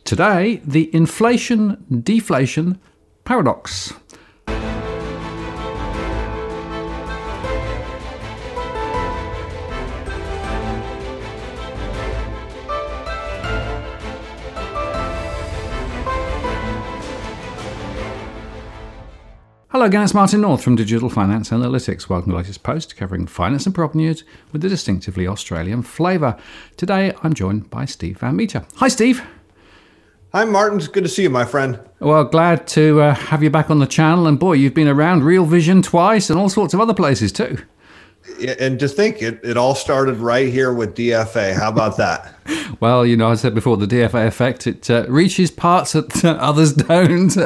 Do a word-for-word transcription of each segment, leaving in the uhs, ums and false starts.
Today, the inflation-deflation paradox. Hello again, it's Martin North from Digital Finance Analytics. Welcome to the latest post covering finance and property news with a distinctively Australian flavour. Today, I'm joined by Steve Van Meter. Hi, Steve. Hi, Martin. It's good to see you, my friend. Well, glad to uh, have you back on the channel. And boy, you've been around Real Vision twice and all sorts of other places too. Yeah, and to think, it, it all started right here with D F A. How about that? Well, you know, I said before, the D F A effect, it uh, reaches parts that uh, others don't.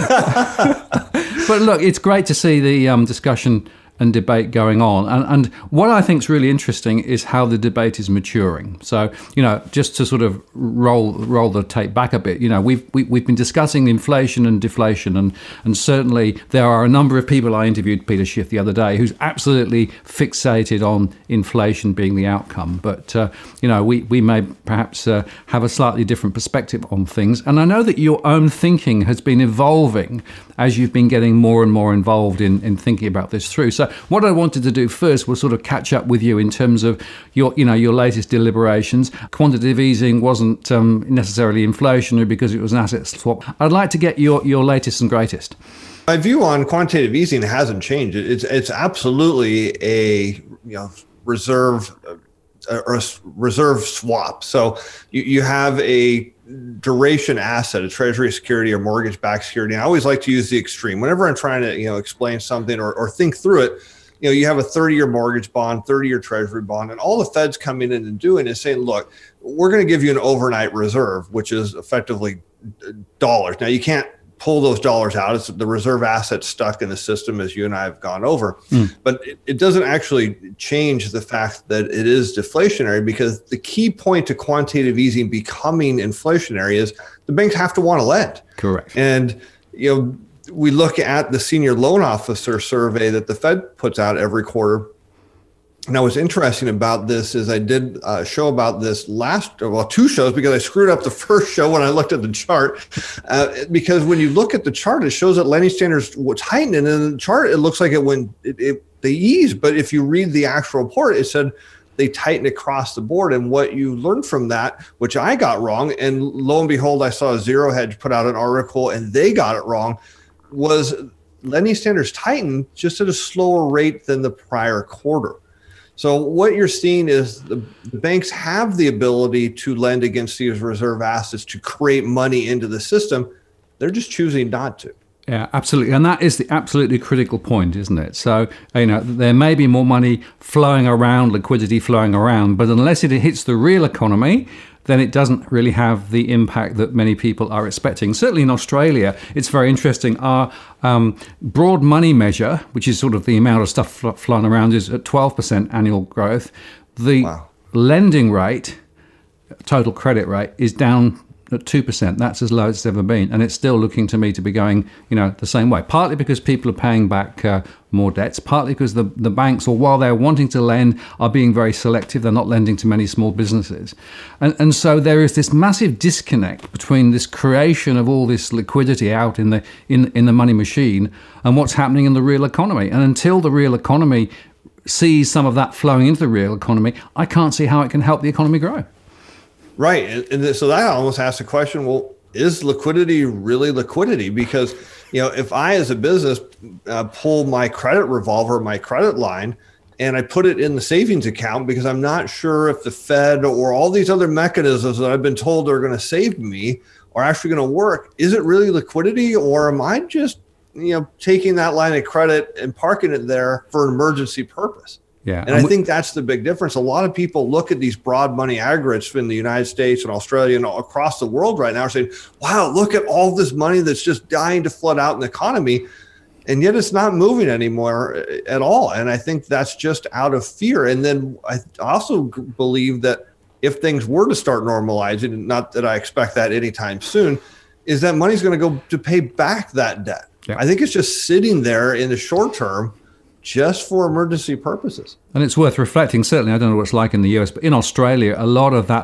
But look, it's great to see the um, discussion and debate going on. And, and what I think is really interesting is how the debate is maturing. So, you know, just to sort of roll roll the tape back a bit, you know, we've we, we've been discussing inflation and deflation, and and certainly there are a number of people. I interviewed Peter Schiff the other day who's absolutely fixated on inflation being the outcome. But, uh, you know, we, we may perhaps uh, have a slightly different perspective on things. And I know that your own thinking has been evolving as you've been getting more and more involved in, in thinking about this through. So what I wanted to do first was sort of catch up with you in terms of your, you know, your latest deliberations. Quantitative easing wasn't um, necessarily inflationary because it was an asset swap. I'd like to get your, your latest and greatest. My view on quantitative easing hasn't changed. It's it's absolutely a you know reserve or a reserve swap. So you, you have a duration asset, a treasury security or mortgage-backed security. And I always like to use the extreme. Whenever I'm trying to, you know, explain something or, or think through it, you know, you have a thirty-year mortgage bond, thirty-year treasury bond, and all the Fed's coming in and doing is saying, look, we're going to give you an overnight reserve, which is effectively dollars. Now, you can't pull those dollars out. It's the reserve asset stuck in the system, as you and I have gone over. Mm. But it, it doesn't actually change the fact that it is deflationary, because the key point to quantitative easing becoming inflationary is the banks have to want to lend. Correct. And, you know, we look at the senior loan officer survey that the Fed puts out every quarter. Now, what's interesting about this is I did a show about this last, well, two shows, because I screwed up the first show when I looked at the chart. Uh, because when you look at the chart, it shows that lending standards were tightened, and in the chart, it looks like it went, it, it, they eased. But if you read the actual report, it said they tightened across the board. And what you learned from that, which I got wrong, and lo and behold, I saw Zero Hedge put out an article and they got it wrong, was lending standards tightened just at a slower rate than the prior quarter. So what you're seeing is the, the banks have the ability to lend against these reserve assets to create money into the system. They're just choosing not to. Yeah, absolutely. And that is the absolutely critical point, isn't it? So, you know, there may be more money flowing around, liquidity flowing around, but unless it hits the real economy, then it doesn't really have the impact that many people are expecting. Certainly in Australia, it's very interesting. Our um, broad money measure, which is sort of the amount of stuff fl- flying around, is at twelve percent annual growth. The wow. lending rate, total credit rate, is down at two percent. That's as low as it's ever been. And it's still looking to me to be going, you know, the same way. Partly because people are paying back uh, more debts, partly because the, the banks, or while they're wanting to lend, are being very selective. They're not lending to many small businesses. And and so there is this massive disconnect between this creation of all this liquidity out in the in, in the money machine and what's happening in the real economy. And until the real economy sees some of that flowing into the real economy, I can't see how it can help the economy grow. Right. And, and so that almost asks the question, well, is liquidity really liquidity? Because, you know, if I as a business uh, pull my credit revolver, my credit line, and I put it in the savings account because I'm not sure if the Fed or all these other mechanisms that I've been told are going to save me are actually going to work, is it really liquidity, or am I just, you know, taking that line of credit and parking it there for an emergency purpose? Yeah. And, and I we, think that's the big difference. A lot of people look at these broad money aggregates in the United States and Australia and all across the world right now and saying, wow, look at all this money that's just dying to flood out in the economy. And yet it's not moving anymore at all. And I think that's just out of fear. And then I also believe that if things were to start normalizing, not that I expect that anytime soon, is that money's going to go to pay back that debt. Yeah. I think it's just sitting there in the short term just for emergency purposes. And it's worth reflecting, certainly, I don't know what it's like in the U S, but in Australia, a lot of that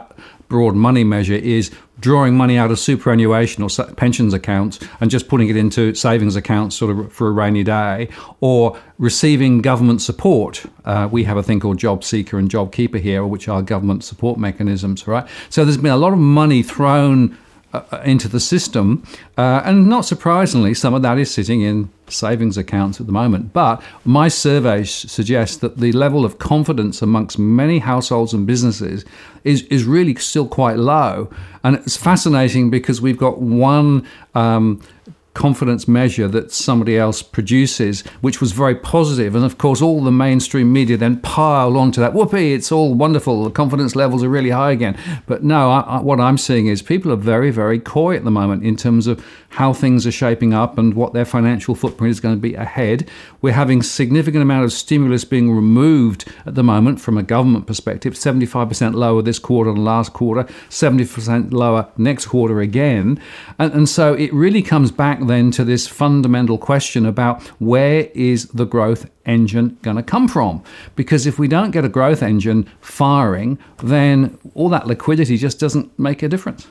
broad money measure is drawing money out of superannuation or pensions accounts and just putting it into savings accounts sort of for a rainy day, or receiving government support. Uh, we have a thing called Job Seeker and Job Keeper here, which are government support mechanisms, right? So there's been a lot of money thrown uh, into the system, uh, and not surprisingly, some of that is sitting in savings accounts at the moment. But my surveys suggest that the level of confidence amongst many households and businesses is, is really still quite low. And it's fascinating because we've got one um, confidence measure that somebody else produces, which was very positive. And of course, all the mainstream media then pile onto that. Whoopee, it's all wonderful. The confidence levels are really high again. But no, I, I, what I'm seeing is people are very, very coy at the moment in terms of how things are shaping up and what their financial footprint is going to be ahead. We're having significant amount of stimulus being removed at the moment from a government perspective, seventy-five percent lower this quarter than last quarter, seventy percent lower next quarter again. And, and so it really comes back then to this fundamental question about where is the growth engine going to come from? Because if we don't get a growth engine firing, then all that liquidity just doesn't make a difference.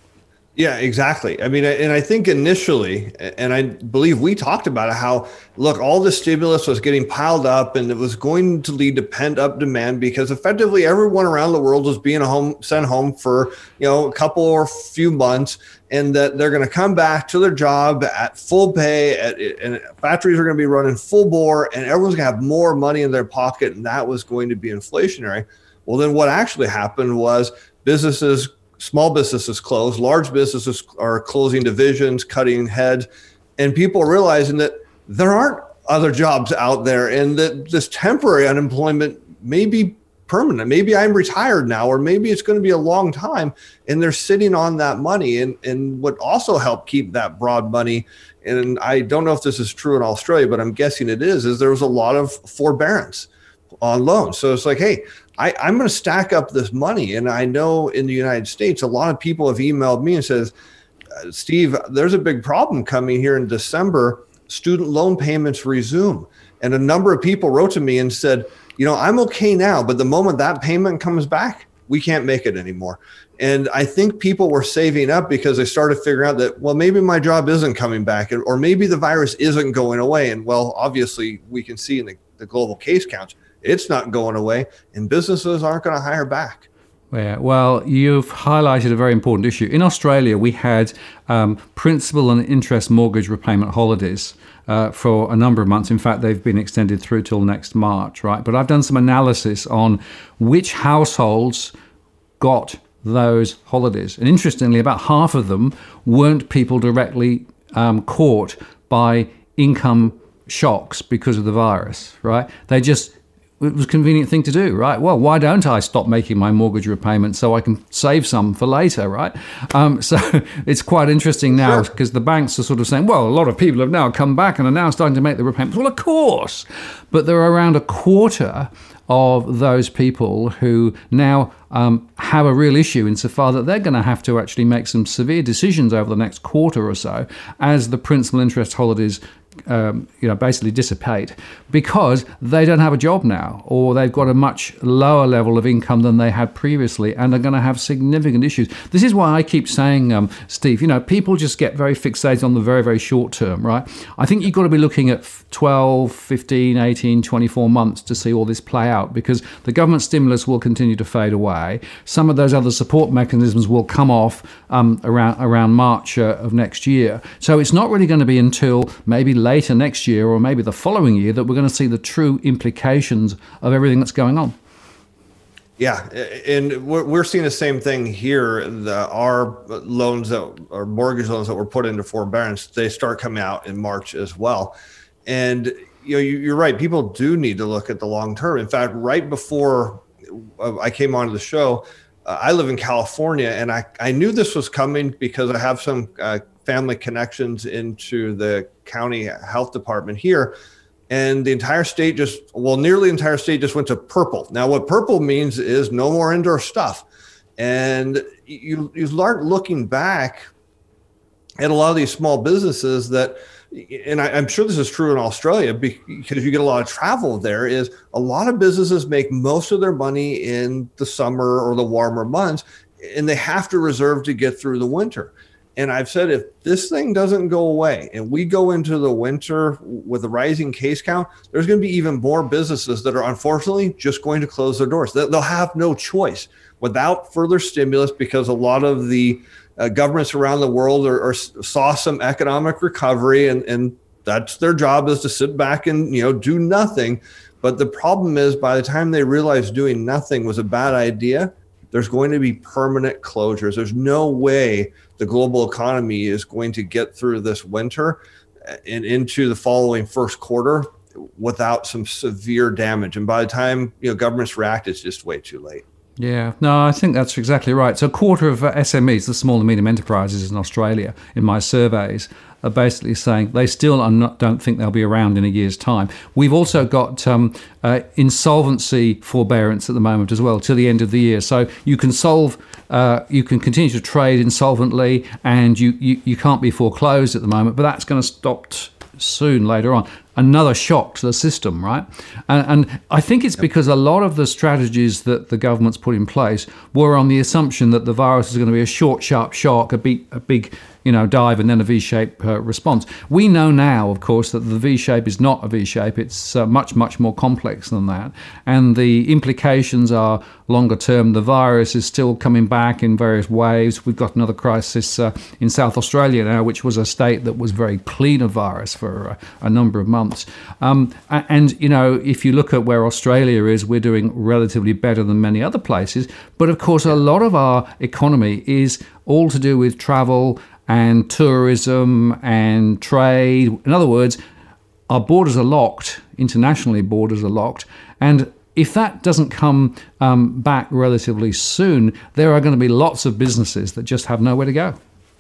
Yeah, exactly. I mean, and I think initially, and I believe we talked about it, how, look, all the stimulus was getting piled up and it was going to lead to pent up demand because effectively everyone around the world was being home, sent home for, you know, a couple or few months, and that they're going to come back to their job at full pay, at, and factories are going to be running full bore, and everyone's going to have more money in their pocket, and that was going to be inflationary. Well, then what actually happened was businesses Small businesses close, large businesses are closing divisions, cutting heads, and people are realizing that there aren't other jobs out there and that this temporary unemployment may be permanent. Maybe I'm retired now, or maybe it's going to be a long time, and they're sitting on that money. And, and what also helped keep that broad money, and I don't know if this is true in Australia, but I'm guessing it is, is there was a lot of forbearance on loans. So it's like, hey, I, I'm going to stack up this money. And I know in the United States, a lot of people have emailed me and says, Steve, there's a big problem coming here in December. Student loan payments resume. And a number of people wrote to me and said, you know, I'm okay now, but the moment that payment comes back, we can't make it anymore. And I think people were saving up because they started figuring out that, well, maybe my job isn't coming back, or maybe the virus isn't going away. And well, obviously we can see in the, the global case counts, it's not going away, and businesses aren't going to hire back. Yeah, well, you've highlighted a very important issue. In Australia, we had um, principal and interest mortgage repayment holidays uh, for a number of months. In fact, they've been extended through till next March, right? But I've done some analysis on which households got those holidays. And interestingly, about half of them weren't people directly um, caught by income shocks because of the virus, right? They just It was a convenient thing to do, right? Well, why don't I stop making my mortgage repayment so I can save some for later, right? Um, so it's quite interesting now because the banks are sort of saying, well, a lot of people have now come back and are now starting to make the repayments. Well, of course, but there are around a quarter of those people who now um, have a real issue insofar that they're going to have to actually make some severe decisions over the next quarter or so as the principal interest holidays Um, you know, basically dissipate because they don't have a job now, or they've got a much lower level of income than they had previously, and are going to have significant issues. This is why I keep saying, um, Steve, you know, people just get very fixated on the very, very short term, right? I think you've got to be looking at twelve, fifteen, eighteen, twenty-four months to see all this play out, because the government stimulus will continue to fade away. Some of those other support mechanisms will come off um, around, around March uh, of next year. So it's not really going to be until maybe later next year or maybe the following year that we're going to see the true implications of everything that's going on. Yeah, and we're, we're seeing the same thing here. The, our loans, that our mortgage loans that were put into forbearance, they start coming out in March as well. And you know, you, you're right. People do need to look at the long term. In fact, right before I came onto the show, uh, I live in California, and I, I knew this was coming because I have some uh, family connections into the county health department here. And the entire state just, well, nearly the entire state just went to purple. Now, what purple means is no more indoor stuff. And you, you start looking back at a lot of these small businesses that, and I, I'm sure this is true in Australia because you get a lot of travel there, is a lot of businesses make most of their money in the summer or the warmer months. and they have to reserve to get through the winter. And I've said, if this thing doesn't go away and we go into the winter with a rising case count, there's going to be even more businesses that are unfortunately just going to close their doors. They'll have no choice without further stimulus, because a lot of the uh, governments around the world are, are saw some economic recovery, and, and that's their job, is to sit back and, you know, do nothing. But the problem is, by the time they realize doing nothing was a bad idea, there's going to be permanent closures. There's no way the global economy is going to get through this winter and into the following first quarter without some severe damage. And by the time, you know, governments react, it's just way too late. Yeah, no, I think that's exactly right. So a quarter of uh, S M Es, the small and medium enterprises in Australia, in my surveys, are basically saying they still are not, don't think they'll be around in a year's time. We've also got um, uh, insolvency forbearance at the moment as well, to the end of the year. So you can solve, uh, you can continue to trade insolvently, and you, you, you can't be foreclosed at the moment, but that's going to stop t- soon later on. Another shock to the system, right? And, and I think it's because a lot of the strategies that the government's put in place were on the assumption that the virus is going to be a short, sharp shock, a big, a big you know, dive, and then a V-shape uh, response. We know now, of course, that the V-shape is not a V-shape. It's uh, much, much more complex than that. And the implications are longer term. The virus is still coming back in various waves. We've got another crisis uh, in South Australia now, which was a state that was very clean of virus for uh, a number of months. Um, and, you know, if you look at where Australia is, we're doing relatively better than many other places. But, of course, a lot of our economy is all to do with travel and tourism and trade. In other words, our borders are locked, internationally borders are locked. And if that doesn't come um, back relatively soon, there are going to be lots of businesses that just have nowhere to go.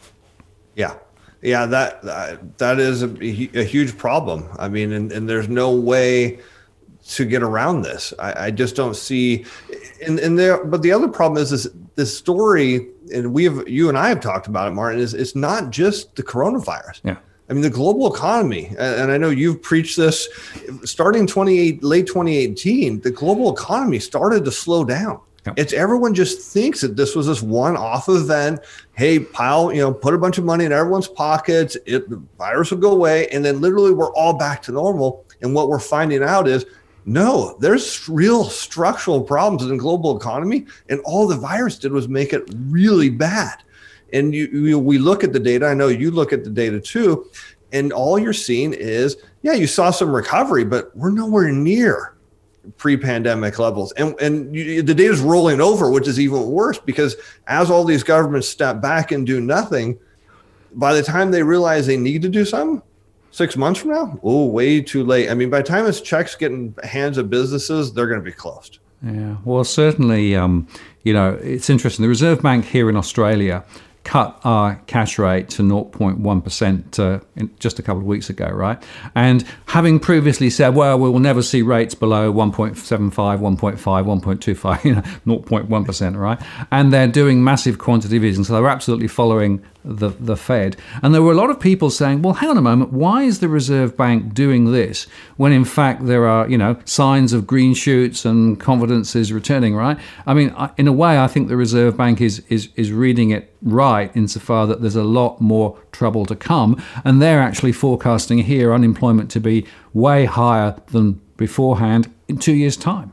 Yeah. Yeah, that that, that is a, a huge problem. I mean, and, and there's no way to get around this. I, I just don't see, and, and there, but the other problem is this, this story, and we have, you and I have talked about it, Martin, is it's not just the coronavirus. Yeah. I mean, the global economy, and I know you've preached this, starting twenty-eight, late twenty eighteen, the global economy started to slow down. Yep. It's everyone just thinks that this was this one-off event. Hey, pile, you know, put a bunch of money in everyone's pockets. It, the virus will go away, and then literally we're all back to normal. And what we're finding out is, no, there's real structural problems in the global economy, and all the virus did was make it really bad. And you, you, we look at the data. I know you look at the data too, and all you're seeing is, yeah, you saw some recovery, but we're nowhere near pre-pandemic levels. And and you, the data is rolling over, which is even worse, because as all these governments step back and do nothing, by the time they realize they need to do something, six months from now, oh, way too late. I mean, by the time it's checks get in the hands of businesses, they're going to be closed. Yeah, well, certainly, um, you know, it's interesting. The Reserve Bank here in Australia cut our cash rate to zero point one percent uh, in just a couple of weeks ago, right? And having previously said, well, we will never see rates below one point seven five, one point five, one point two five, you know, zero point one percent, right? And they're doing massive quantitative easing, so they're absolutely following the, the Fed. And there were a lot of people saying, well, hang on a moment, why is the Reserve Bank doing this when in fact there are, you know, signs of green shoots and confidence is returning, right? I mean, in a way, I think the Reserve Bank is is is reading it right insofar that there's a lot more trouble to come. And they're actually forecasting here unemployment to be way higher than beforehand in two years' time.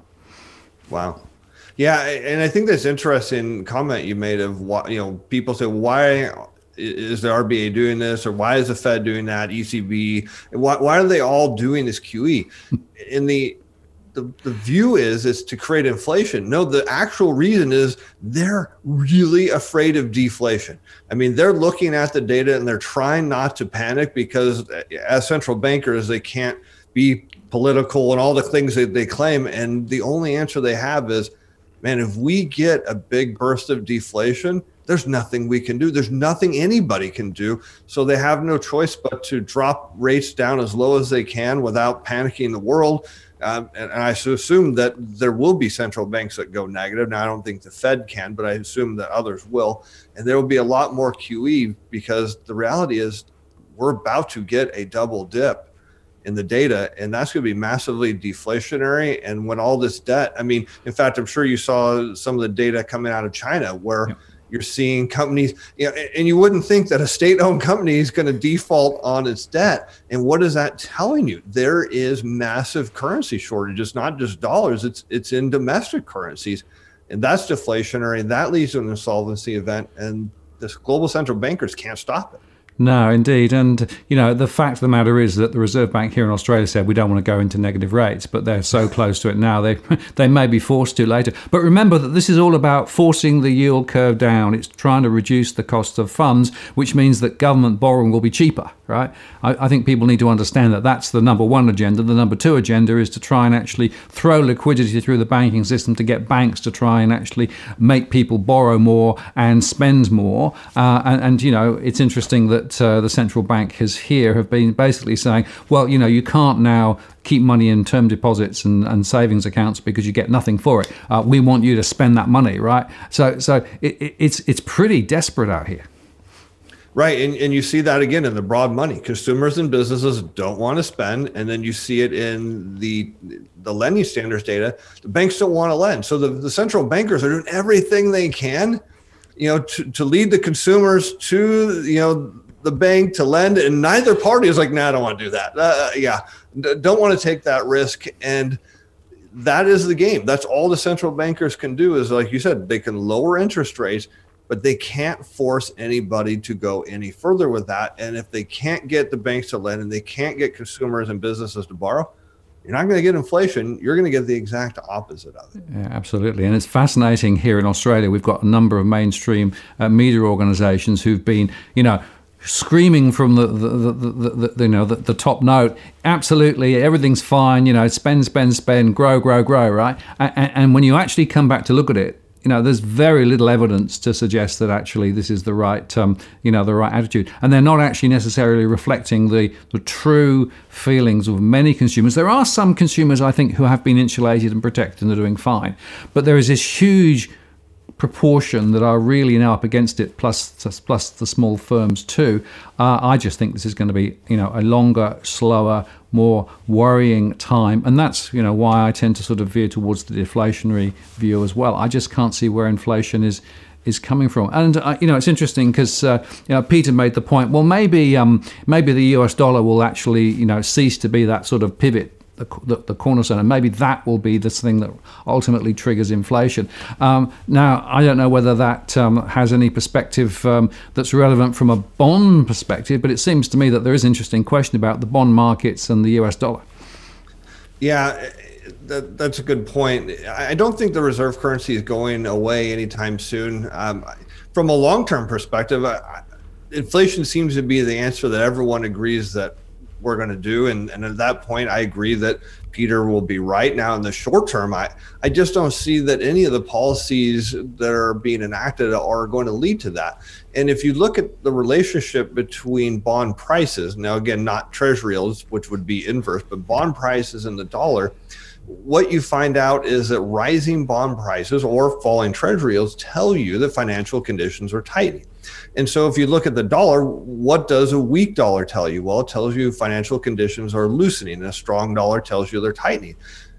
Wow. Yeah, and I think that's interesting comment you made of what, you know, people say, why is the R B A doing this, or why is the Fed doing that, E C B? Why, why are they all doing this Q E? In the, the the view is is to create inflation. No, the actual reason is they're really afraid of deflation. I mean, they're looking at the data and they're trying not to panic, because as central bankers, they can't be political and all the things that they claim. And the only answer they have is, man, if we get a big burst of deflation, there's nothing we can do. There's nothing anybody can do. So they have no choice but to drop rates down as low as they can without panicking the world. Um, and, and I assume that there will be central banks that go negative. Now, I don't think the Fed can, but I assume that others will. And there will be a lot more Q E, because the reality is we're about to get a double dip in the data, and that's going to be massively deflationary. And when all this debt, I mean, in fact, I'm sure you saw some of the data coming out of China where, yeah. You're seeing companies, you know, and you wouldn't think that a state-owned company is going to default on its debt. And what is that telling you? There is massive currency shortages, not just dollars. It's it's in domestic currencies, and that's deflationary. And that leads to an insolvency event, and the global central bankers can't stop it. No, indeed. And, you know, the fact of the matter is that the Reserve Bank here in Australia said we don't want to go into negative rates, but they're so close to it now, they they may be forced to later. But remember that this is all about forcing the yield curve down. It's trying to reduce the cost of funds, which means that government borrowing will be cheaper, right? I, I think people need to understand that that's the number one agenda. The number two agenda is to try and actually throw liquidity through the banking system to get banks to try and actually make people borrow more and spend more. Uh, and, and, you know, it's interesting that Uh, the central bank has here have been basically saying, well, you know, you can't now keep money in term deposits and, and savings accounts because you get nothing for it. Uh, we want you to spend that money, right? So, so it, it, it's it's pretty desperate out here. Right, and, and you see that again in the broad money. Consumers and businesses don't want to spend, and then you see it in the the lending standards data. The banks don't want to lend, so the, the central bankers are doing everything they can, you know, to, to lead the consumers to, you know, the bank to lend, and neither party is like, no, nah, I don't want to do that. Uh, yeah, D- don't want to take that risk. And that is the game. That's all the central bankers can do is, like you said, they can lower interest rates, but they can't force anybody to go any further with that. And if they can't get the banks to lend and they can't get consumers and businesses to borrow, you're not going to get inflation. You're going to get the exact opposite of it. Yeah, absolutely. And it's fascinating here in Australia. We've got a number of mainstream uh, media organizations who've been, you know, screaming from the, the, the, the, the you know the, the top note, absolutely everything's fine, you know, spend, spend, spend, grow, grow, grow, right? And, and when you actually come back to look at it, you know, there's very little evidence to suggest that actually this is the right, um, you know, the right attitude, and they're not actually necessarily reflecting the the true feelings of many consumers. There are some consumers, I think, who have been insulated and protected and are doing fine, but there is this huge proportion that are really now up against it, plus plus the small firms too. Uh, I just think this is going to be, you know, a longer, slower, more worrying time, and that's, you know, why I tend to sort of veer towards the deflationary view as well. I just can't see where inflation is is coming from. And uh, you know, it's interesting because uh, you know, Peter made the point. Well, maybe um, maybe the U S dollar will actually, you know, cease to be that sort of pivot. The, the, the cornerstone, and maybe that will be this thing that ultimately triggers inflation. Um, now, I don't know whether that um, has any perspective um, that's relevant from a bond perspective, but it seems to me that there is an interesting question about the bond markets and the U S dollar. Yeah, that, that's a good point. I don't think the reserve currency is going away anytime soon. Um, from a long-term perspective, I, inflation seems to be the answer that everyone agrees that we're going to do. And, and at that point, I agree that Peter will be right. Now, in the short term, I, I just don't see that any of the policies that are being enacted are going to lead to that. And if you look at the relationship between bond prices, now, again, not treasury yields, which would be inverse, but bond prices and the dollar, what you find out is that rising bond prices or falling treasury yields tell you that financial conditions are tightening. And so if you look at the dollar, what does a weak dollar tell you? Well, it tells you financial conditions are loosening, and a strong dollar tells you they're tightening.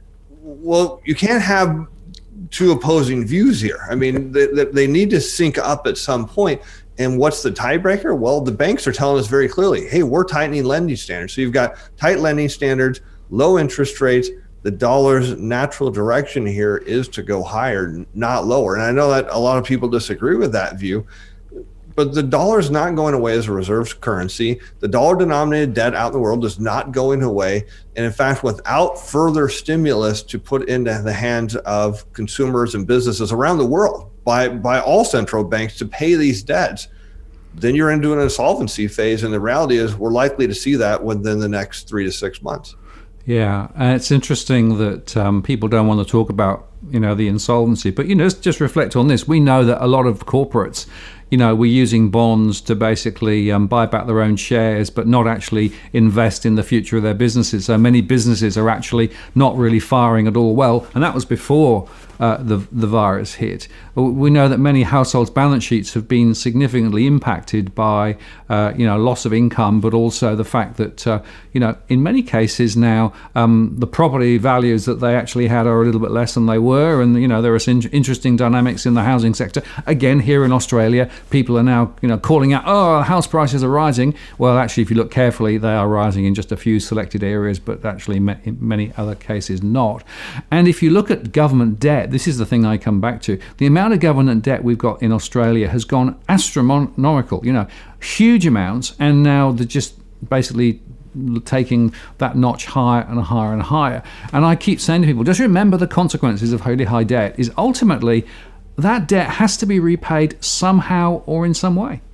Well, you can't have two opposing views here. I mean, they, they need to sync up at some point. And what's the tiebreaker? Well, the banks are telling us very clearly, hey, we're tightening lending standards. So you've got tight lending standards, low interest rates. The dollar's natural direction here is to go higher, not lower. And I know that a lot of people disagree with that view, but the dollar is not going away as a reserve currency. The dollar-denominated debt out in the world is not going away. And in fact, without further stimulus to put into the hands of consumers and businesses around the world by, by all central banks to pay these debts, then you're into an insolvency phase. And the reality is we're likely to see that within the next three to six months. Yeah, and it's interesting that um, people don't want to talk about, you know, the insolvency. But, you know, let's just reflect on this. We know that a lot of corporates, you know, we're using bonds to basically um, buy back their own shares, but not actually invest in the future of their businesses. So many businesses are actually not really firing at all well, and that was before uh, the the virus hit. We know that many households' balance sheets have been significantly impacted by, uh, you know, loss of income, but also the fact that, uh, you know, in many cases now, um, the property values that they actually had are a little bit less than they were, and you know, there are some interesting dynamics in the housing sector. Again, here in Australia, people are now, you know, calling out, oh, house prices are rising. Well, actually, if you look carefully, they are rising in just a few selected areas, but actually in many other cases not. And if you look at government debt, this is the thing I come back to. The amount of government debt we've got in Australia has gone astronomical, you know, huge amounts, and now they're just basically taking that notch higher and higher and higher. And I keep saying to people, just remember the consequences of really high debt is ultimately that debt has to be repaid somehow or in some way.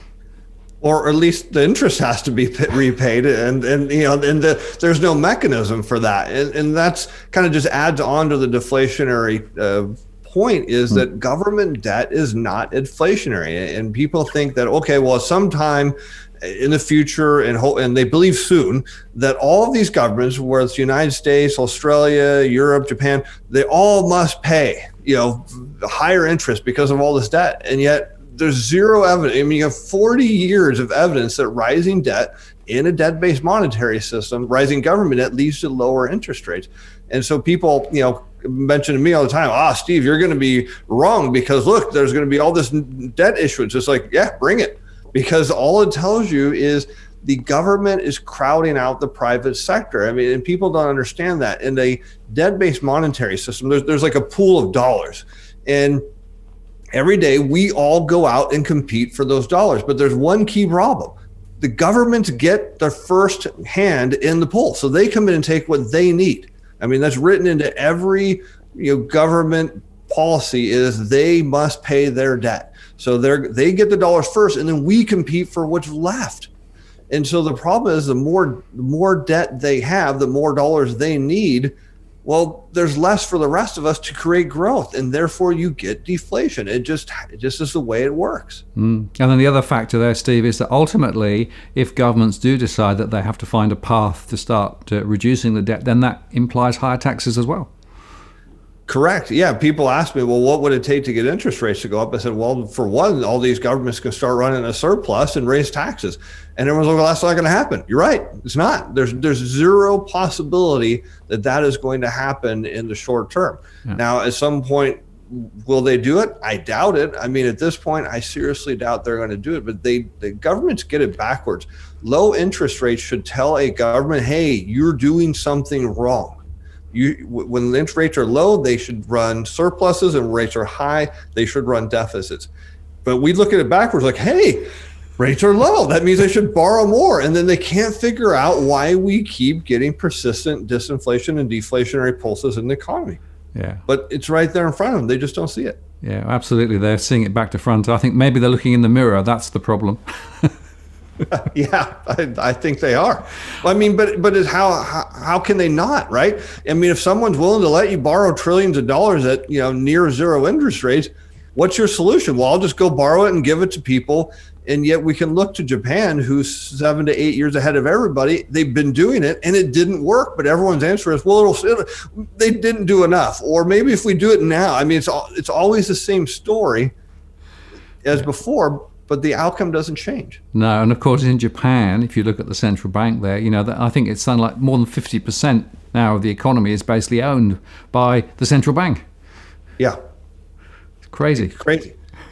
Or at least the interest has to be repaid, and and you know, and the, there's no mechanism for that, and and that's kind of just adds on to the deflationary uh, point is that mm. government debt is not inflationary, and people think that okay, well, sometime in the future, and ho- and they believe soon that all of these governments, whether it's the United States, Australia, Europe, Japan, they all must pay, you know, higher interest because of all this debt, and yet there's zero evidence. I mean, you have forty years of evidence that rising debt in a debt-based monetary system, rising government debt leads to lower interest rates. And so people, you know, mention to me all the time, ah, Steve, you're going to be wrong because look, there's going to be all this debt issuance. It's like, yeah, bring it. Because all it tells you is the government is crowding out the private sector. I mean, and people don't understand that. In a debt-based monetary system, there's, there's like a pool of dollars. And every day we all go out and compete for those dollars. But there's one key problem. The governments get their first hand in the pool. So they come in and take what they need. I mean, that's written into every, you know, government policy is they must pay their debt. So they're, they get the dollars first, and then we compete for what's left. And so the problem is the more, the more debt they have, the more dollars they need. Well, there's less for the rest of us to create growth, and therefore you get deflation. It just, it just is the way it works. Mm. And then the other factor there, Steve, is that ultimately, if governments do decide that they have to find a path to start uh, reducing the debt, then that implies higher taxes as well. Correct. Yeah. People ask me, well, what would it take to get interest rates to go up? I said, well, for one, all these governments can start running a surplus and raise taxes. And everyone's like, well, that's not going to happen. You're right. It's not. There's there's zero possibility that that is going to happen in the short term. Yeah. Now, at some point, will they do it? I doubt it. I mean, at this point, I seriously doubt they're going to do it. But they, the governments get it backwards. Low interest rates should tell a government, hey, you're doing something wrong. You, when the interest rates are low, they should run surpluses, and rates are high, they should run deficits. But we look at it backwards like, hey, rates are low. That means they should borrow more. And then they can't figure out why we keep getting persistent disinflation and deflationary pulses in the economy. Yeah. But it's right there in front of them. They just don't see it. Yeah, absolutely. They're seeing it back to front. I think maybe they're looking in the mirror. That's the problem. Yeah, I, I think they are. I mean, but but it's how, how how can they not, right? I mean, if someone's willing to let you borrow trillions of dollars at, you know, near zero interest rates, what's your solution? Well, I'll just go borrow it and give it to people. And yet we can look to Japan, who's seven to eight years ahead of everybody. They've been doing it and it didn't work. But everyone's answer is, well, it'll, it'll, they didn't do enough. Or maybe if we do it now, I mean, it's it's always the same story as before. But the outcome doesn't change. No, and of course in Japan, if you look at the central bank there, you know, I think it's something like more than fifty percent now of the economy is basically owned by the central bank. Yeah. It's crazy. It's crazy.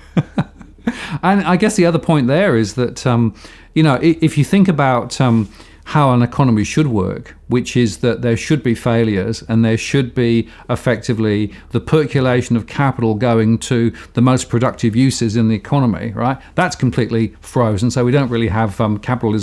And I guess the other point there is that, um, you know, if you think about um, how an economy should work, which is that there should be failures and there should be effectively the percolation of capital going to the most productive uses in the economy, right? That's completely frozen. So we don't really have um, capitalism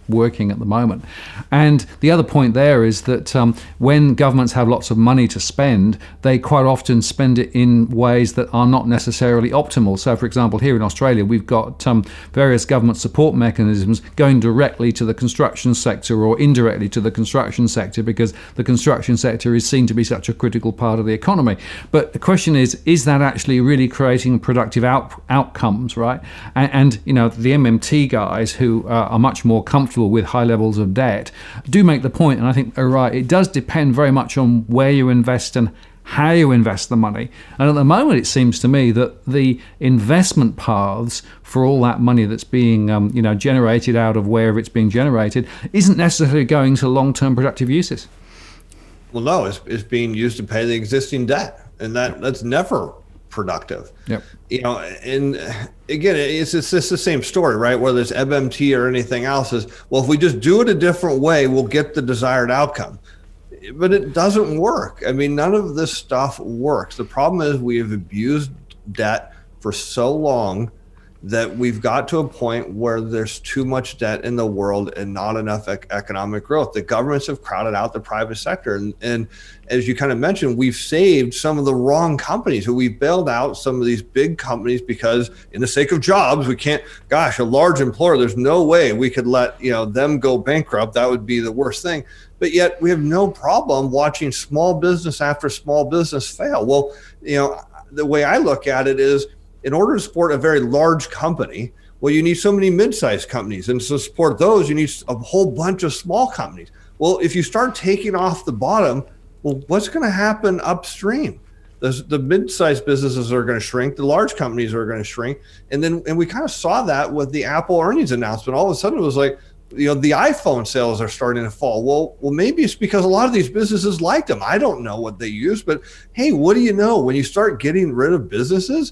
working at the moment. And the other point there is that um, when governments have lots of money to spend, they quite often spend it in ways that are not necessarily optimal. So, for example, here in Australia, we've got um, various government support mechanisms going directly to the construction sector or indirectly to the construction sector, because the construction sector is seen to be such a critical part of the economy. But the question is, is that actually really creating productive out- outcomes, right? And, and, you know, the M M T guys who uh, are much more comfortable with high levels of debt do make the point, and I think they're right, it does depend very much on where you invest and how you invest the money. And at the moment, it seems to me that the investment paths for all that money that's being um, you know, generated out of wherever it's being generated isn't necessarily going to long-term productive uses. Well, no, it's, it's being used to pay the existing debt, and that that's never productive. Yep. You know, and again, it's it's just the same story, right? Whether it's M M T or anything else, is, well, if we just do it a different way, we'll get the desired outcome. But it doesn't work. I mean, none of this stuff works. The problem is we have abused debt for so long that we've got to a point where there's too much debt in the world and not enough ec- economic growth. The governments have crowded out the private sector. And, and as you kind of mentioned, we've saved some of the wrong companies. So we've bailed out some of these big companies because in the sake of jobs, we can't, gosh, a large employer, there's no way we could let, you know, them go bankrupt. That would be the worst thing. But yet we have no problem watching small business after small business fail. Well, you know, the way I look at it is, in order to support a very large company, well, you need so many mid-sized companies. And to support those, you need a whole bunch of small companies. Well, if you start taking off the bottom, well, what's going to happen upstream? The, the mid-sized businesses are going to shrink. The large companies are going to shrink. And then, and we kind of saw that with the Apple earnings announcement. All of a sudden, it was like, you know, the iPhone sales are starting to fall. Well, well, maybe it's because a lot of these businesses liked them. I don't know what they use, but hey, what do you know? When you start getting rid of businesses,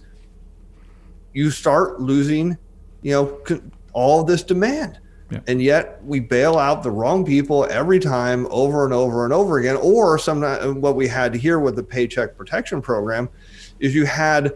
you start losing, you know, all of this demand. Yeah. And yet we bail out the wrong people every time, over and over and over again. Or some, what we had here with the Paycheck Protection Program is you had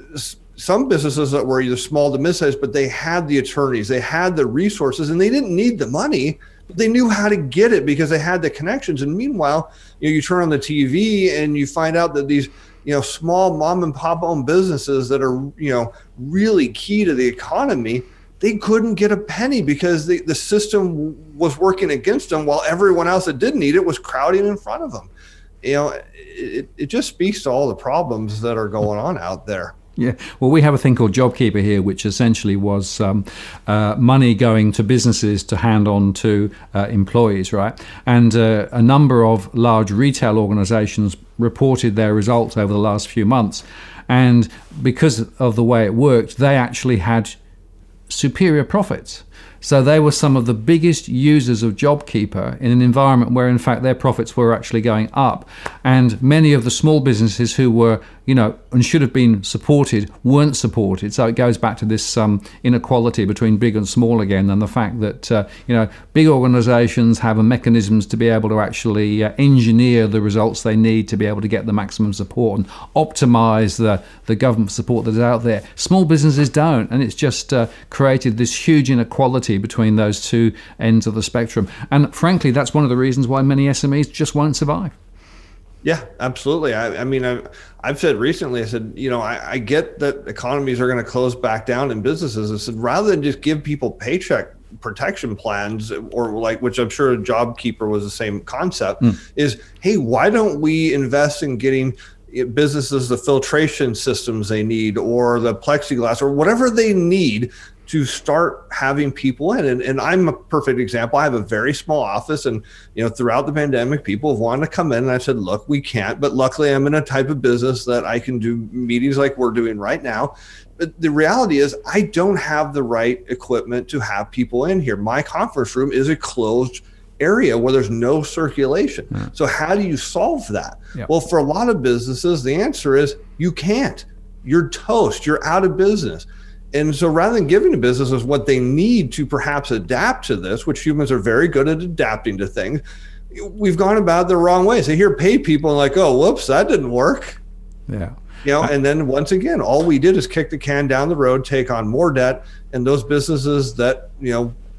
some businesses that were either small to mid-sized, but they had the attorneys, they had the resources, and they didn't need the money, but they knew how to get it because they had the connections. And meanwhile, you know, you turn on the T V and you find out that these, you know, small mom and pop owned businesses that are, you know, really key to the economy, they couldn't get a penny because the, the system was working against them while everyone else that didn't need it was crowding in front of them. You know, it, it just speaks to all the problems that are going on out there. Yeah, well, we have a thing called JobKeeper here, which essentially was um, uh, money going to businesses to hand on to uh, employees, right? And uh, a number of large retail organizations reported their results over the last few months. And because of the way it worked, they actually had superior profits. So they were some of the biggest users of JobKeeper in an environment where, in fact, their profits were actually going up. And many of the small businesses who were, you know, and should have been supported weren't supported. So it goes back to this um, inequality between big and small again, and the fact that, uh, you know, big organizations have mechanisms to be able to actually uh, engineer the results they need to be able to get the maximum support and optimize the, the government support that's out there. Small businesses don't, and it's just uh, created this huge inequality between those two ends of the spectrum. And frankly, that's one of the reasons why many S M Es just won't survive. Yeah, absolutely. I, I mean, I've, I've said recently, I said, you know, I, I get that economies are going to close back down in businesses. I said, rather than just give people paycheck protection plans, or like, which I'm sure JobKeeper was the same concept, mm. is, hey, why don't we invest in getting businesses the filtration systems they need, or the plexiglass, or whatever they need to start having people in. And, and I'm a perfect example. I have a very small office, and, you know, throughout the pandemic, people have wanted to come in, and I said, look, we can't, but luckily I'm in a type of business that I can do meetings like we're doing right now. But the reality is I don't have the right equipment to have people in here. My conference room is a closed area where there's no circulation. Yeah. So how do you solve that? Yeah. Well, for a lot of businesses, the answer is you can't. You're toast. You're out of business. And so rather than giving the businesses what they need to perhaps adapt to this, which humans are very good at adapting to things, we've gone about it the wrong way. So here, pay people and like, oh, whoops, that didn't work. Yeah. You know, and then once again, all we did is kick the can down the road, take on more debt, and those businesses that, you know,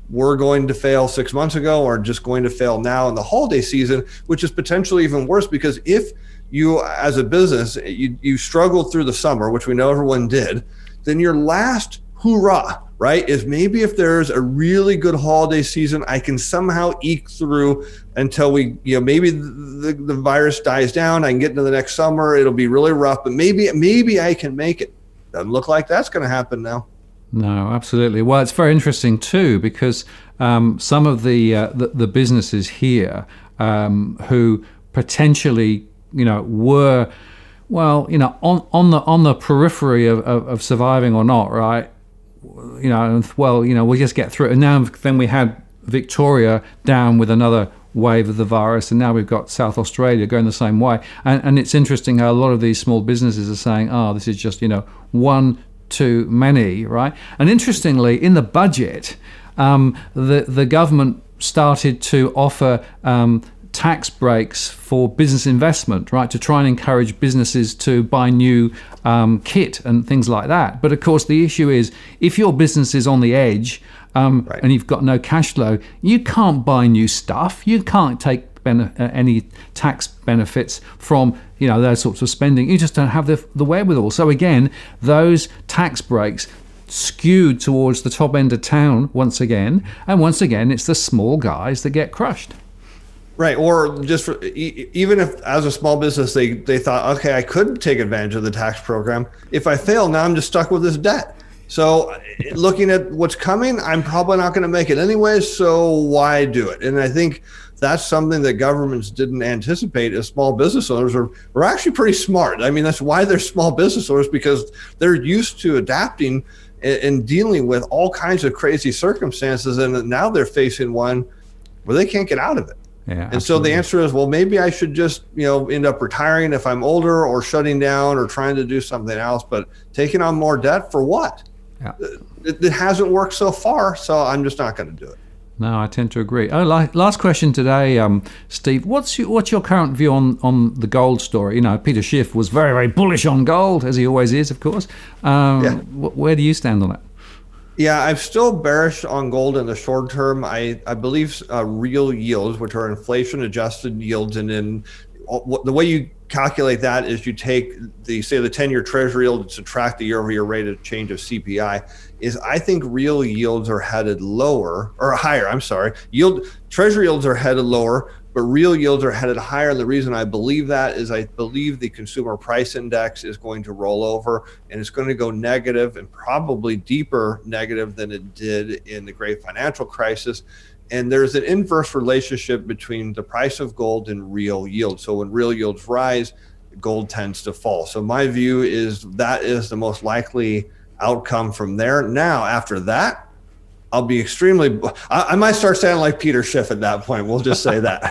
were going to fail six months ago or just going to fail now in the holiday season, which is potentially even worse because if you, as a business, you, you struggled through the summer, which we know everyone did, then your last hoorah, right, is maybe if there's a really good holiday season, I can somehow eke through until we, you know, maybe the, the virus dies down, I can get into the next summer, it'll be really rough, but maybe, maybe I can make it. Doesn't look like that's going to happen now. No, absolutely. Well, it's very interesting too because um, some of the, uh, the the businesses here um, who potentially, you know, were, well, you know, on, on the on the periphery of, of, of surviving or not, right? You know, well, you know, we'll just get through it. And now then we had Victoria down with another wave of the virus, and now we've got South Australia going the same way. And, and it's interesting how a lot of these small businesses are saying, oh, this is just, you know, one too many, right? And interestingly, in the budget, um, the the government started to offer um, tax breaks for business investment, right, to try and encourage businesses to buy new um, kit and things like that. But of course, the issue is if your business is on the edge um, right. and you've got no cash flow, you can't buy new stuff. You can't take Ben, uh, any tax benefits from, you know, those sorts of spending. You just don't have the, the wherewithal. So again, those tax breaks skewed towards the top end of town once again, and once again, it's the small guys that get crushed. Right, or just for, even if as a small business they they thought, okay, I could take advantage of the tax program. If I fail, now I'm just stuck with this debt. So looking at what's coming, I'm probably not going to make it anyway, so why do it? And I think that's something that governments didn't anticipate as small business owners are, are actually pretty smart. I mean, that's why they're small business owners, because they're used to adapting and, and dealing with all kinds of crazy circumstances. And now they're facing one where they can't get out of it. Yeah, and absolutely. So the answer is, well, maybe I should just, you know, end up retiring if I'm older or shutting down or trying to do something else. But taking on more debt for what? Yeah. It, it hasn't worked so far, so I'm just not going to do it. No, I tend to agree. Oh, last question today, um, Steve. What's your, what's your current view on, on the gold story? You know, Peter Schiff was very, very bullish on gold, as he always is, of course. Um, yeah. wh- where do you stand on it? Yeah, I'm still bearish on gold in the short term. I, I believe uh, real yields, which are inflation-adjusted yields, and then the way you calculate that is you take the, say, the ten-year Treasury yield and subtract the year-over-year rate of change of C P I. Is I think real yields are headed lower or higher. I'm sorry, yield Treasury yields are headed lower, but real yields are headed higher. And the reason I believe that is I believe the consumer price index is going to roll over and it's going to go negative, and probably deeper negative than it did in the great financial crisis. And there's an inverse relationship between the price of gold and real yield. So when real yields rise, gold tends to fall. So my view is that is the most likely outcome from there. Now, after that, I'll be extremely, I, I might start sounding like Peter Schiff at that point. We'll just say that.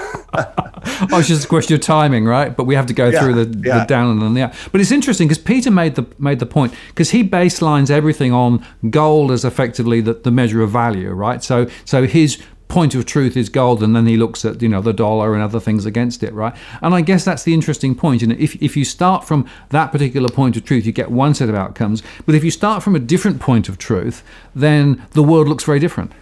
Oh, it's just a question of timing, right? But we have to go yeah, through the, yeah. the down and the up. But it's interesting because Peter made the made the point, because he baselines everything on gold as effectively the, the measure of value, right? So so his point of truth is gold, and then he looks at, you know, the dollar and other things against it, right? And I guess that's the interesting point. And if if you start from that particular point of truth, you get one set of outcomes. But if you start from a different point of truth, then the world looks very different.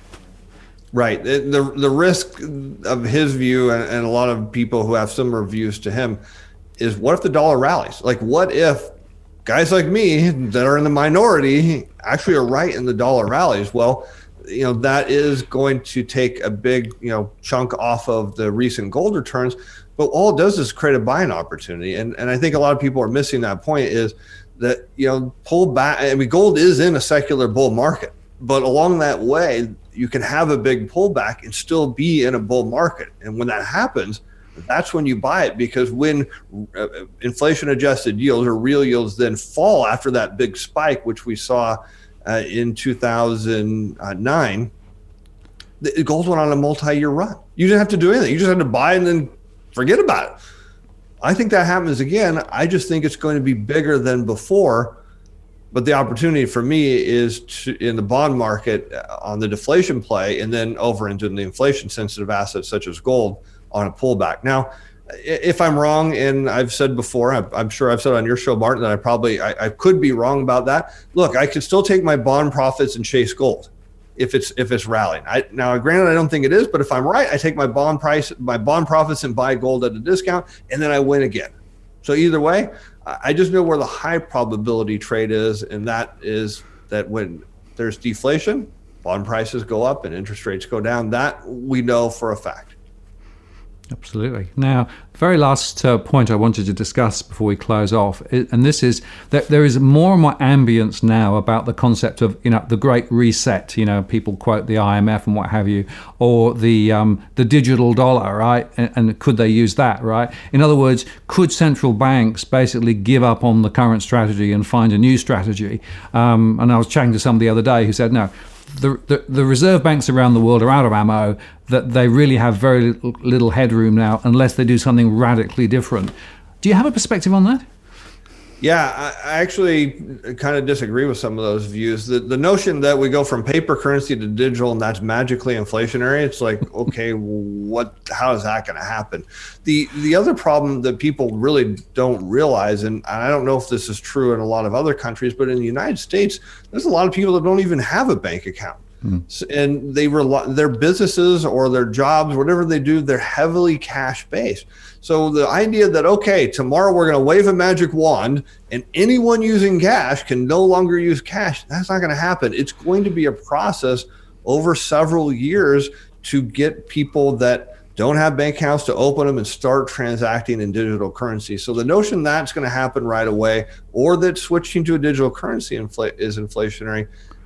Right. The the risk of his view, and, and a lot of people who have similar views to him, is what if the dollar rallies? Like, what if guys like me that are in the minority actually are right and the dollar rallies? Well, you know, that is going to take a big, you know, chunk off of the recent gold returns. But all it does is create a buying opportunity. And and I think a lot of people are missing that point, is that, you know, pull back. I mean, gold is in a secular bull market, but along that way, you can have a big pullback and still be in a bull market. And when that happens, that's when you buy it, because when uh, inflation adjusted yields or real yields then fall after that big spike, which we saw uh, in two thousand nine, the gold went on a multi-year run. You didn't have to do anything. You just had to buy and then forget about it. I think that happens again. I just think it's going to be bigger than before. But the opportunity for me is to, in the bond market on the deflation play, and then over into the inflation sensitive assets such as gold on a pullback. Now, if I'm wrong, and I've said before, I'm sure I've said on your show, Martin, that I probably, I, I could be wrong about that. Look, I could still take my bond profits and chase gold. if it's if it's rallying. I, now, granted, I don't think it is, but if I'm right, I take my bond price, my bond profits, and buy gold at a discount, and then I win again. So either way, I just know where the high probability trade is, and that is that when there's deflation, bond prices go up and interest rates go down. That we know for a fact. Absolutely. Now, the very last uh, point I wanted to discuss before we close off, and this is that there is more and more ambience now about the concept of, you know, the Great Reset. You know, people quote the I M F and what have you, or the um, the digital dollar, right? And, and could they use that, right? In other words, could central banks basically give up on the current strategy and find a new strategy? Um, and I was chatting to somebody the other day who said, no. The, the the reserve banks around the world are out of ammo, that they really have very little, little headroom now unless they do something radically different. Do you have a perspective on that? Yeah, I, I actually kind of disagree with some of those views. The the notion that we go from paper currency to digital and that's magically inflationary, it's like, okay, what? How is that going to happen? The the other problem that people really don't realize, and I don't know if this is true in a lot of other countries, but in the United States, there's a lot of people that don't even have a bank account. Hmm. And they rely, their businesses or their jobs, whatever they do, they're heavily cash based. So the idea that, okay, tomorrow we're going to wave a magic wand and anyone using cash can no longer use cash, that's not going to happen. It's going to be a process over several years to get people that don't have bank accounts to open them and start transacting in digital currency. So the notion that's going to happen right away, or that switching to a digital currency infl- is inflationary,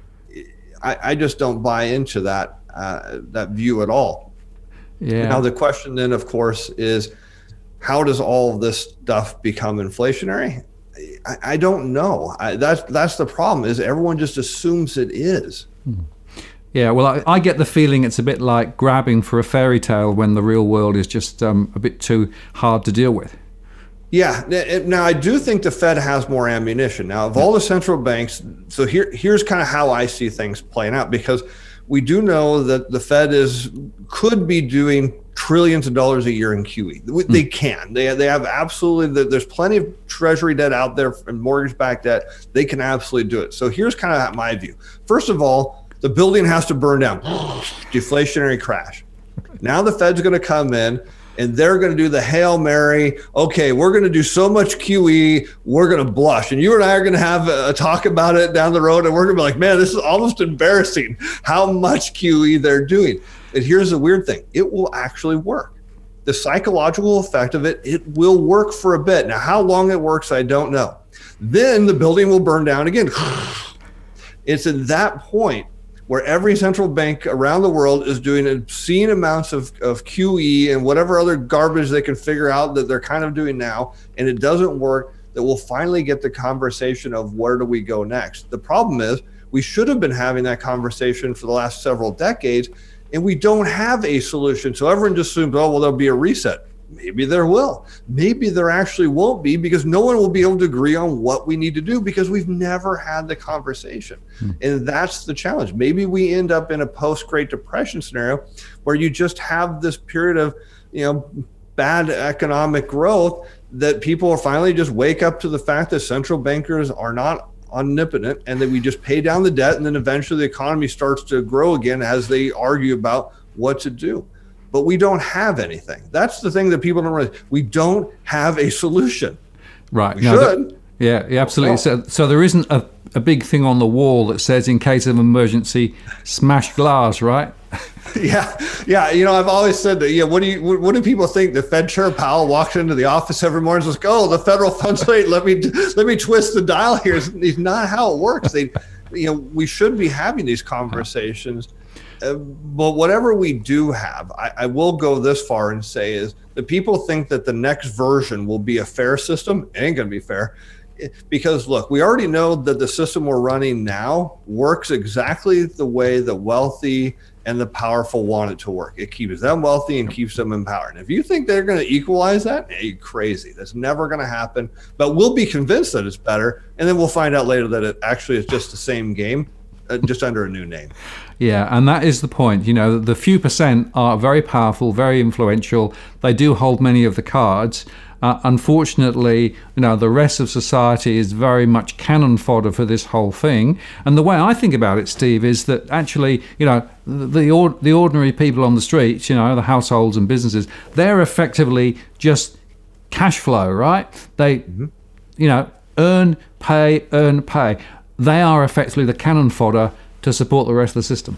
I, I just don't buy into that uh, that view at all. Yeah. Now the question then, of course, is how does all of this stuff become inflationary? I, I don't know. I, that's that's the problem. Is everyone just assumes it is. Hmm. Yeah, well, I, I get the feeling it's a bit like grabbing for a fairy tale when the real world is just um, a bit too hard to deal with. Yeah. Now, I do think the Fed has more ammunition. Now, of all the central banks, so here, here's kind of how I see things playing out, because we do know that the Fed is could be doing trillions of dollars a year in Q E. They can. They they have absolutely, there's plenty of treasury debt out there and mortgage-backed debt. They can absolutely do it. So here's kind of my view. First of all, the building has to burn down. Deflationary crash. Now the Fed's going to come in and they're going to do the Hail Mary. Okay, we're going to do so much Q E, we're going to blush. And you and I are going to have a talk about it down the road, and we're going to be like, man, this is almost embarrassing how much Q E they're doing. And here's the weird thing. It will actually work. The psychological effect of it, it will work for a bit. Now, how long it works, I don't know. Then the building will burn down again. It's at that point where every central bank around the world is doing obscene amounts of, of Q E and whatever other garbage they can figure out that they're kind of doing now, and it doesn't work, that we'll finally get the conversation of where do we go next. The problem is we should have been having that conversation for the last several decades, and we don't have a solution. So everyone just assumes, oh, well, there'll be a reset. Maybe there will. Maybe there actually won't be, because no one will be able to agree on what we need to do because we've never had the conversation. Hmm. And that's the challenge. Maybe we end up in a post-Great Depression scenario where you just have this period of, you know, bad economic growth that people will finally just wake up to the fact that central bankers are not omnipotent and that we just pay down the debt, and then eventually the economy starts to grow again as they argue about what to do. But we don't have anything. That's the thing that people don't realize. We don't have a solution. Right. We no, should. That, yeah, yeah, absolutely. So, so there isn't a, a big thing on the wall that says, in case of emergency, smash glass, right? yeah, yeah. You know, I've always said that. Yeah. What do you? What, what do people think? The Fed Chair Powell walks into the office every morning and says, "Oh, the federal funds rate. Let me let me twist the dial here." It's not how it works. They, you know, we should be having these conversations. Uh, but whatever we do have, I, I will go this far and say is that people think that the next version will be a fair system. It ain't going to be fair. Because look, we already know that the system we're running now works exactly the way the wealthy and the powerful want it to work. It keeps them wealthy and keeps them empowered. And if you think they're going to equalize that, hey, you're crazy. That's never going to happen. But we'll be convinced that it's better, and then we'll find out later that it actually is just the same game, uh, just under a new name. Yeah, and that is the point. You know, the few percent are very powerful, very influential. They do hold many of the cards. Uh, unfortunately, you know, the rest of society is very much cannon fodder for this whole thing. And the way I think about it, Steve, is that actually, you know, the the, or, the ordinary people on the streets, you know, the households and businesses, they're effectively just cash flow, right? They, mm-hmm. you know, earn, pay, earn, pay. They are effectively the cannon fodder to support the rest of the system.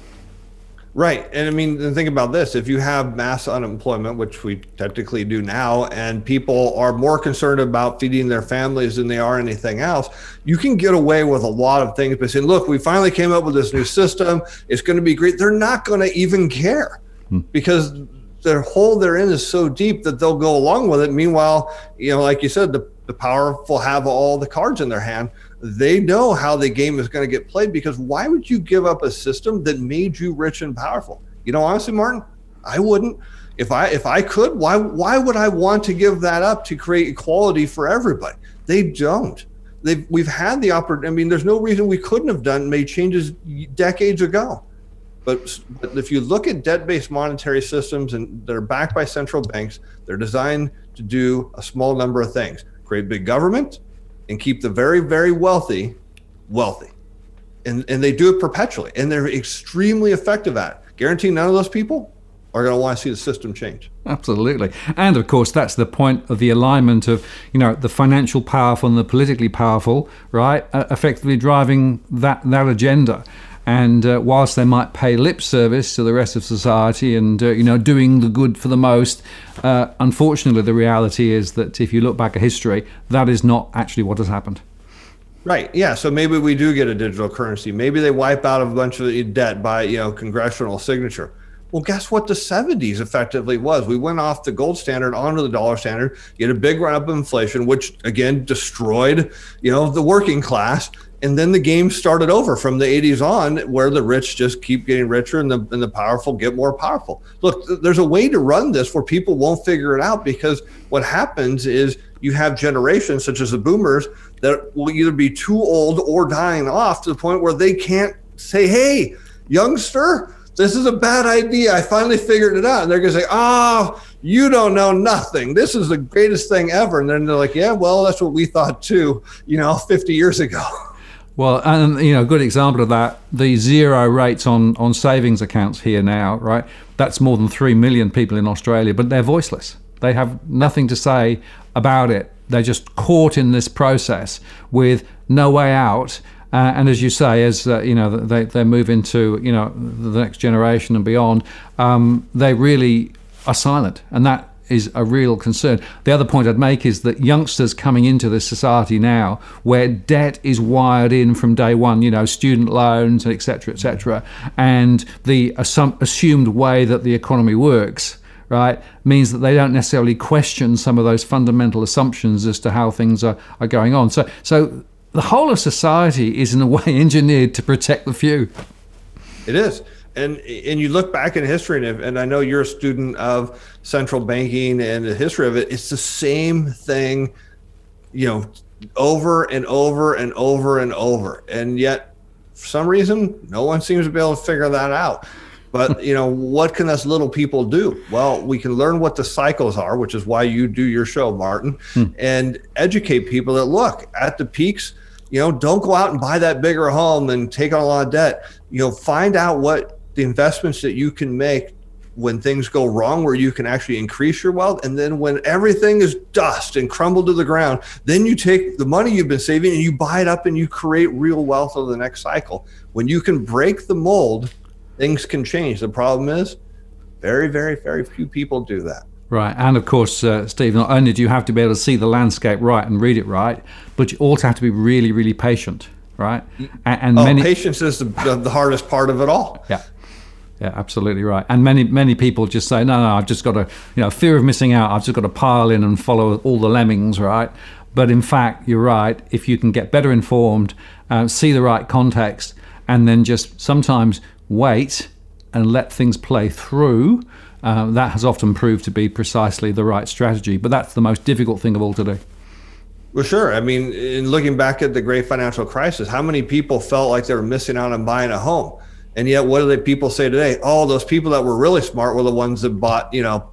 Right. And I mean, think about this. If you have mass unemployment, which we technically do now, and people are more concerned about feeding their families than they are anything else, you can get away with a lot of things by saying, look, we finally came up with this new system. It's going to be great. They're not going to even care hmm. because their hole they're in is so deep that they'll go along with it. Meanwhile, you know, like you said, the, the powerful have all the cards in their hand. They know how the game is going to get played, because why would you give up a system that made you rich and powerful? You know, honestly, Martin, I wouldn't. If I if I could, why why would I want to give that up to create equality for everybody? They don't. They've we've had the opportunity. I mean, there's no reason we couldn't have done made changes decades ago. But, but if you look at debt-based monetary systems and they're backed by central banks, they're designed to do a small number of things: create big government and keep the very, very wealthy wealthy. And and they do it perpetually. And they're extremely effective at it. Guarantee none of those people are going to want to see the system change. Absolutely. And of course, that's the point of the alignment of, you know, the financial powerful and the politically powerful, right, uh, effectively driving that, that agenda. And uh, whilst they might pay lip service to the rest of society and, uh, you know, doing the good for the most, uh, unfortunately, the reality is that if you look back at history, that is not actually what has happened. Right. Yeah. So maybe we do get a digital currency. Maybe they wipe out a bunch of debt by, you know, congressional signature. Well, guess what the seventies effectively was? We went off the gold standard onto the dollar standard. You had a big run up of inflation, which, again, destroyed, you know, the working class. And then the game started over from the eighties on, where the rich just keep getting richer and the and the powerful get more powerful. Look, there's a way to run this where people won't figure it out, because what happens is you have generations such as the boomers that will either be too old or dying off to the point where they can't say, hey, youngster, this is a bad idea. I finally figured it out. And they're going to say, oh, you don't know nothing. This is the greatest thing ever. And then they're like, yeah, well, that's what we thought too, you know, fifty years ago. Well, and, you know, a good example of that, the zero rates on, on savings accounts here now, right? That's more than three million people in Australia, but they're voiceless. They have nothing to say about it. They're just caught in this process with no way out. Uh, and as you say, as uh, you know, they, they move into, you know, the next generation and beyond, um, they really are silent. And that is a real concern. The other point I'd make is that youngsters coming into this society now, where debt is wired in from day one, you know, student loans, et cetera, et cetera, and the assum- assumed way that the economy works, right, means that they don't necessarily question some of those fundamental assumptions as to how things are, are going on. So, so the whole of society is in a way engineered to protect the few. It is. And and you look back in history, and, and I know you're a student of central banking and the history of it, it's the same thing, you know, over and over and over and over. And yet, for some reason, no one seems to be able to figure that out. But, you know, what can us little people do? Well, we can learn what the cycles are, which is why you do your show, Martin, hmm. and educate people that, look, at the peaks, you know, don't go out and buy that bigger home and take on a lot of debt. You know, find out what the investments that you can make when things go wrong, where you can actually increase your wealth. And then when everything is dust and crumbled to the ground, then you take the money you've been saving and you buy it up and you create real wealth over the next cycle. When you can break the mold, things can change. The problem is very, very, very few people do that. Right. And of course, uh, Steve, not only do you have to be able to see the landscape right and read it right, but you also have to be really, really patient, right? And, and oh, many... patience is the, the, the hardest part of it all. Yeah. Yeah, absolutely right. And many, many people just say, no, no, I've just got to, you know, fear of missing out. I've just got to pile in and follow all the lemmings, right? But in fact, you're right. If you can get better informed, uh, see the right context, and then just sometimes wait and let things play through, uh, that has often proved to be precisely the right strategy. But that's the most difficult thing of all to do. Well, sure. I mean, in looking back at the great financial crisis, how many people felt like they were missing out on buying a home? And yet, what do the people say today? Oh, those people that were really smart were the ones that bought, you know,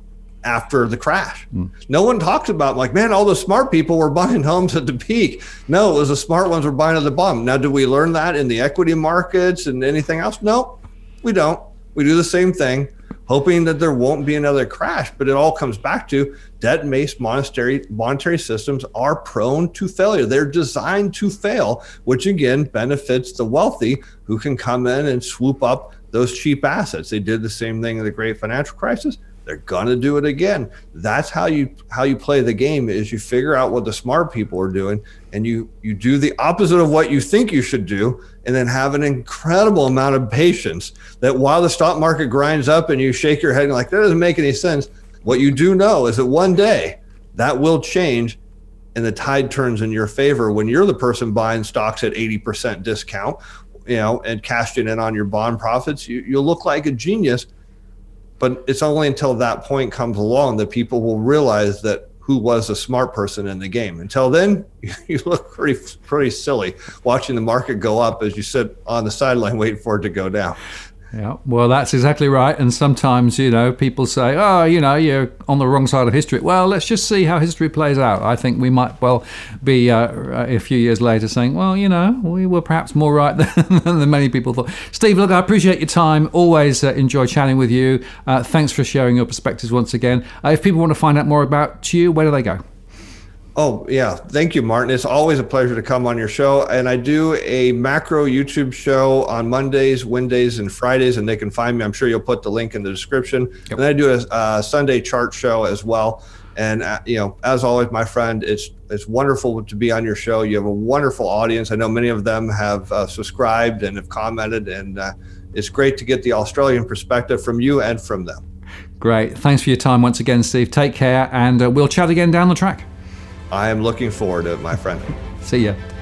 after the crash. Mm. No one talks about like, man, all the smart people were buying homes at the peak. No, it was the smart ones were buying at the bottom. Now, do we learn that in the equity markets and anything else? No, we don't. We do the same thing, hoping that there won't be another crash. But it all comes back to debt-based monetary monetary systems are prone to failure. They're designed to fail, which again benefits the wealthy who can come in and swoop up those cheap assets. They did the same thing in the great financial crisis. They're gonna do it again. That's how you how you play the game, is you figure out what the smart people are doing and you you do the opposite of what you think you should do, and then have an incredible amount of patience that while the stock market grinds up and you shake your head and like, that doesn't make any sense, what you do know is that one day that will change and the tide turns in your favor when you're the person buying stocks at eighty percent discount, you know, and cashing in on your bond profits. You, you'll look like a genius. But it's only until that point comes along that people will realize that who was a smart person in the game. Until then, you look pretty pretty silly watching the market go up as you sit on the sideline waiting for it to go down. Yeah, well, that's exactly right. And sometimes, you know, people say, oh, you know, you're on the wrong side of history. Well, let's just see how history plays out. I think we might well be uh, a few years later saying, well, you know, we were perhaps more right than, than many people thought. Steve, look, I appreciate your time. Always uh, enjoy chatting with you. Uh, thanks for sharing your perspectives once again. Uh, if people want to find out more about you, where do they go? Oh, yeah. Thank you, Martin. It's always a pleasure to come on your show. And I do a macro YouTube show on Mondays, Wednesdays, and Fridays, and they can find me. I'm sure you'll put the link in the description. Yep. And I do a, a Sunday chart show as well. And, uh, you know, as always, my friend, it's it's wonderful to be on your show. You have a wonderful audience. I know many of them have uh, subscribed and have commented, and uh, it's great to get the Australian perspective from you and from them. Great. Thanks for your time once again, Steve. Take care, and uh, we'll chat again down the track. I am looking forward to it, my friend. See ya.